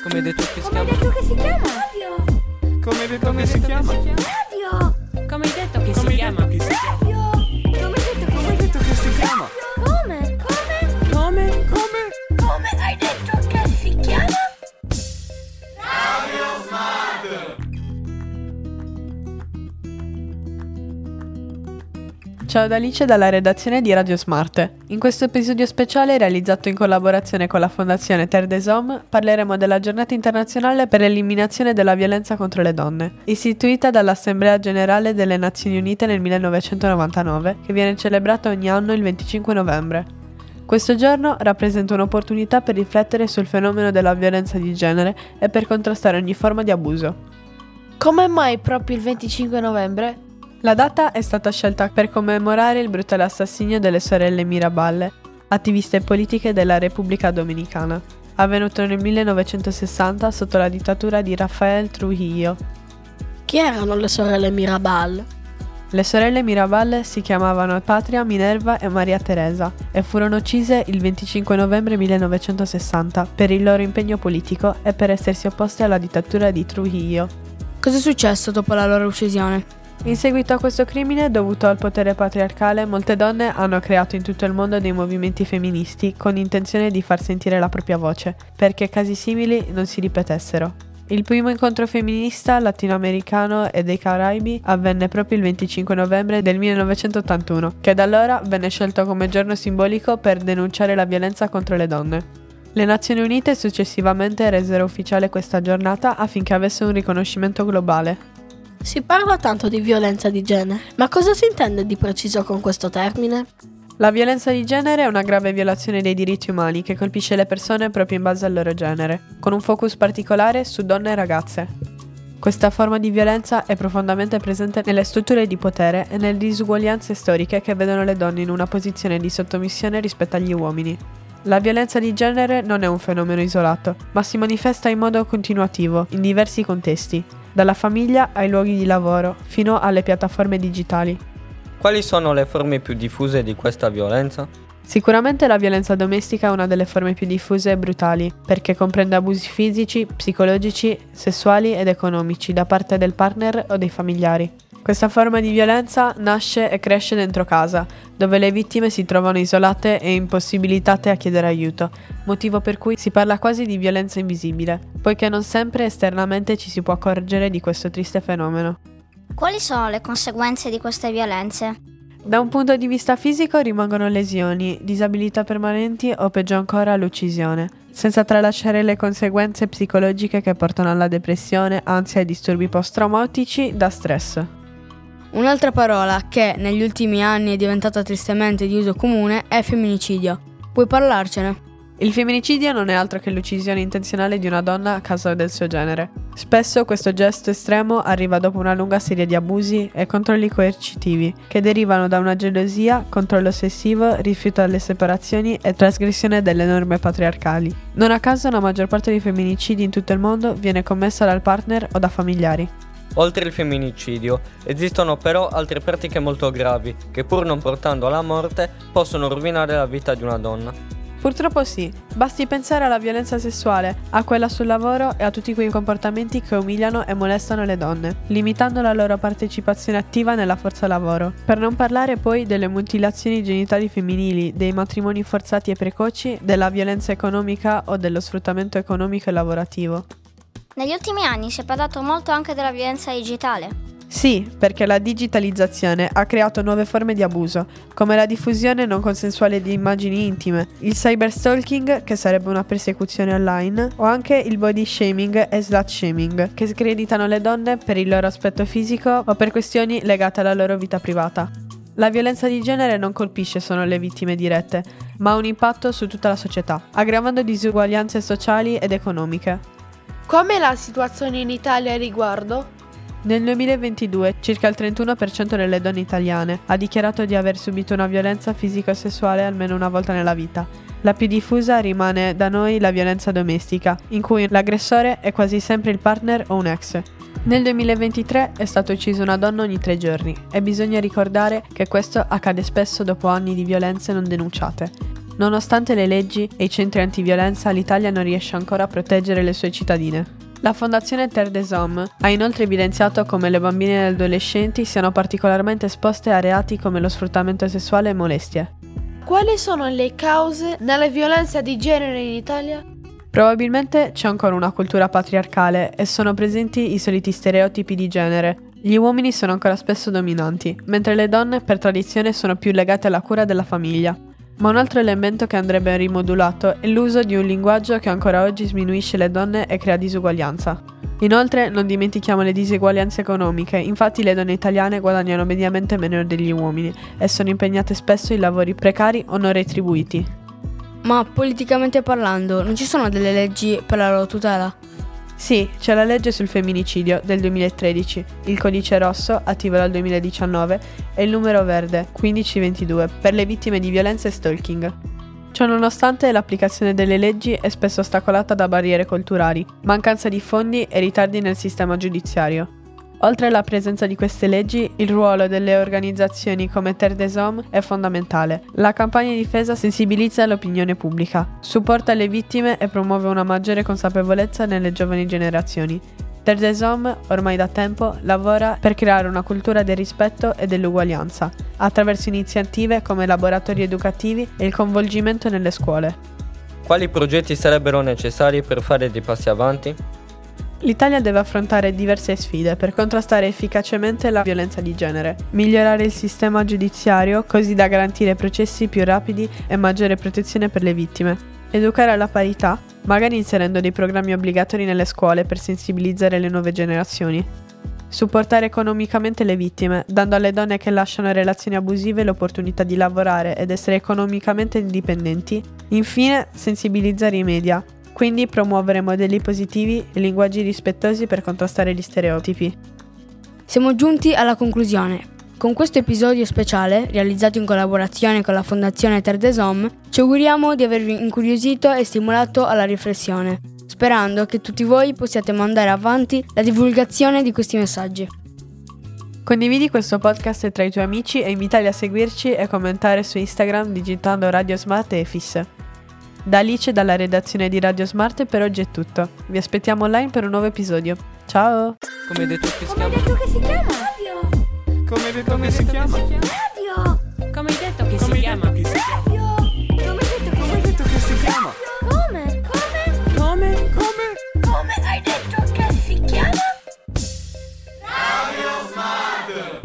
Come hai detto che si Come hai chiama? detto che si chiama? Radio. Come hai detto che si chiama? Radio. Come hai detto che si chiama? Radio. Come hai detto che si chiama? Come? Come hai detto che si chiama? Ciao da Alice dalla redazione di Radio Smart. In questo episodio speciale realizzato in collaborazione con la Fondazione Terre des Hommes parleremo della giornata internazionale per l'eliminazione della violenza contro le donne, istituita dall'Assemblea Generale delle Nazioni Unite nel 1999, che viene celebrata ogni anno il 25 novembre. Questo giorno rappresenta un'opportunità per riflettere sul fenomeno della violenza di genere e per contrastare ogni forma di abuso. Come mai proprio il 25 novembre? La data è stata scelta per commemorare il brutale assassinio delle sorelle Mirabal, attiviste politiche della Repubblica Dominicana, avvenuto nel 1960 sotto la dittatura di Rafael Trujillo. Chi erano le sorelle Mirabal? Le sorelle Mirabal si chiamavano Patria, Minerva e Maria Teresa e furono uccise il 25 novembre 1960 per il loro impegno politico e per essersi opposte alla dittatura di Trujillo. Cosa è successo dopo la loro uccisione? In seguito a questo crimine dovuto al potere patriarcale, molte donne hanno creato in tutto il mondo dei movimenti femministi con intenzione di far sentire la propria voce, perché casi simili non si ripetessero. Il primo incontro femminista latinoamericano e dei Caraibi avvenne proprio il 25 novembre del 1981, che da allora venne scelto come giorno simbolico per denunciare la violenza contro le donne. Le Nazioni Unite successivamente resero ufficiale questa giornata affinché avesse un riconoscimento globale. Si parla tanto di violenza di genere, ma cosa si intende di preciso con questo termine? La violenza di genere è una grave violazione dei diritti umani che colpisce le persone proprio in base al loro genere, con un focus particolare su donne e ragazze. Questa forma di violenza è profondamente presente nelle strutture di potere e nelle disuguaglianze storiche che vedono le donne in una posizione di sottomissione rispetto agli uomini. La violenza di genere non è un fenomeno isolato, ma si manifesta in modo continuativo, in diversi contesti, dalla famiglia ai luoghi di lavoro, fino alle piattaforme digitali. Quali sono le forme più diffuse di questa violenza? Sicuramente la violenza domestica è una delle forme più diffuse e brutali, perché comprende abusi fisici, psicologici, sessuali ed economici da parte del partner o dei familiari. Questa forma di violenza nasce e cresce dentro casa, dove le vittime si trovano isolate e impossibilitate a chiedere aiuto, motivo per cui si parla quasi di violenza invisibile, poiché non sempre esternamente ci si può accorgere di questo triste fenomeno. Quali sono le conseguenze di queste violenze? Da un punto di vista fisico rimangono lesioni, disabilità permanenti o peggio ancora l'uccisione, senza tralasciare le conseguenze psicologiche che portano alla depressione, ansia e disturbi post-traumatici da stress. Un'altra parola che negli ultimi anni è diventata tristemente di uso comune è femminicidio. Puoi parlarcene? Il femminicidio non è altro che l'uccisione intenzionale di una donna a causa del suo genere. Spesso questo gesto estremo arriva dopo una lunga serie di abusi e controlli coercitivi, che derivano da una gelosia, controllo ossessivo, rifiuto alle separazioni e trasgressione delle norme patriarcali. Non a caso la maggior parte dei femminicidi in tutto il mondo viene commessa dal partner o da familiari. Oltre il femminicidio, esistono però altre pratiche molto gravi che, pur non portando alla morte, possono rovinare la vita di una donna. Purtroppo sì, basti pensare alla violenza sessuale, a quella sul lavoro e a tutti quei comportamenti che umiliano e molestano le donne, limitando la loro partecipazione attiva nella forza lavoro. Per non parlare poi delle mutilazioni genitali femminili, dei matrimoni forzati e precoci, della violenza economica o dello sfruttamento economico e lavorativo. Negli ultimi anni si è parlato molto anche della violenza digitale. Sì, perché la digitalizzazione ha creato nuove forme di abuso, come la diffusione non consensuale di immagini intime, il cyberstalking, che sarebbe una persecuzione online, o anche il body shaming e slut shaming, che screditano le donne per il loro aspetto fisico o per questioni legate alla loro vita privata. La violenza di genere non colpisce solo le vittime dirette, ma ha un impatto su tutta la società, aggravando disuguaglianze sociali ed economiche. Com'è la situazione in Italia a riguardo? Nel 2022 circa il 31% delle donne italiane ha dichiarato di aver subito una violenza fisico-sessuale almeno una volta nella vita. La più diffusa rimane da noi la violenza domestica, in cui l'aggressore è quasi sempre il partner o un ex. Nel 2023 è stata uccisa una donna ogni 3 giorni e bisogna ricordare che questo accade spesso dopo anni di violenze non denunciate. Nonostante le leggi e i centri antiviolenza, l'Italia non riesce ancora a proteggere le sue cittadine. La Fondazione Terre des Hommes ha inoltre evidenziato come le bambine e le adolescenti siano particolarmente esposte a reati come lo sfruttamento sessuale e molestie. Quali sono le cause della violenza di genere in Italia? Probabilmente c'è ancora una cultura patriarcale e sono presenti i soliti stereotipi di genere. Gli uomini sono ancora spesso dominanti, mentre le donne per tradizione sono più legate alla cura della famiglia. Ma un altro elemento che andrebbe rimodulato è l'uso di un linguaggio che ancora oggi sminuisce le donne e crea disuguaglianza. Inoltre non dimentichiamo le diseguaglianze economiche, infatti le donne italiane guadagnano mediamente meno degli uomini e sono impegnate spesso in lavori precari o non retribuiti. Ma politicamente parlando, non ci sono delle leggi per la loro tutela? Sì, c'è la legge sul femminicidio del 2013, il codice rosso, attivo dal 2019, e il numero verde, 1522, per le vittime di violenza e stalking. Ciononostante, l'applicazione delle leggi è spesso ostacolata da barriere culturali, mancanza di fondi e ritardi nel sistema giudiziario. Oltre alla presenza di queste leggi, il ruolo delle organizzazioni come Terre des Hommes è fondamentale. La campagna di difesa sensibilizza l'opinione pubblica, supporta le vittime e promuove una maggiore consapevolezza nelle giovani generazioni. Terre des Hommes, ormai da tempo, lavora per creare una cultura del rispetto e dell'uguaglianza, attraverso iniziative come laboratori educativi e il coinvolgimento nelle scuole. Quali progetti sarebbero necessari per fare dei passi avanti? L'Italia deve affrontare diverse sfide per contrastare efficacemente la violenza di genere, migliorare il sistema giudiziario così da garantire processi più rapidi e maggiore protezione per le vittime, educare alla parità, magari inserendo dei programmi obbligatori nelle scuole per sensibilizzare le nuove generazioni, supportare economicamente le vittime, dando alle donne che lasciano relazioni abusive l'opportunità di lavorare ed essere economicamente indipendenti, infine sensibilizzare i media, quindi promuovere modelli positivi e linguaggi rispettosi per contrastare gli stereotipi. Siamo giunti alla conclusione. Con questo episodio speciale, realizzato in collaborazione con la Fondazione Terre des Hommes, ci auguriamo di avervi incuriosito e stimolato alla riflessione, sperando che tutti voi possiate mandare avanti la divulgazione di questi messaggi. Condividi questo podcast tra i tuoi amici e invitali a seguirci e commentare su Instagram digitando Radio Smart e Fisse. Da Alice dalla redazione di Radio Smart per oggi è tutto. Vi aspettiamo online per un nuovo episodio. Ciao! Come detto che si Come hai detto che si chiama? Come hai detto che si chiama?